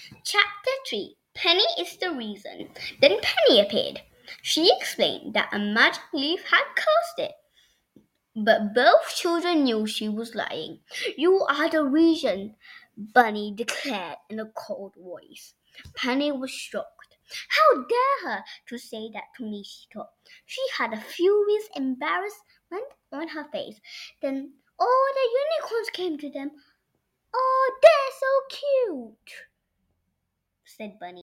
Chapter 3. Penny is the reason. Then Penny appeared. She explained that a magic leaf had cursed it. But both children knew she was lying. You are the reason, Bunny declared in a cold voice. Penny was shocked. How dare her to say that to me, she thought. She had a furious embarrassment on her face. Then all the unicorns came to them. Oh, they're so cute, said Bunny.